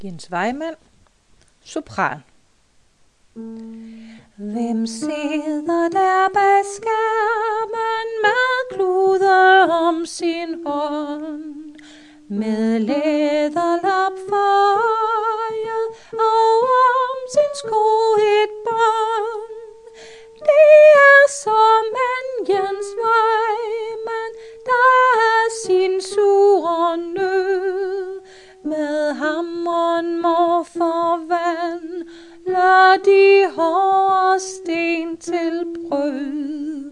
Jens Vejmand, sopran. Hvem sidder der bag skærmen med klude om sin hånd, med læderlap for øjet og om sin sko et bånd? Det er såmænd Jens Vejmand, der er sin sure nød. Med hammeren må for vand, lad de hårde sten til brød.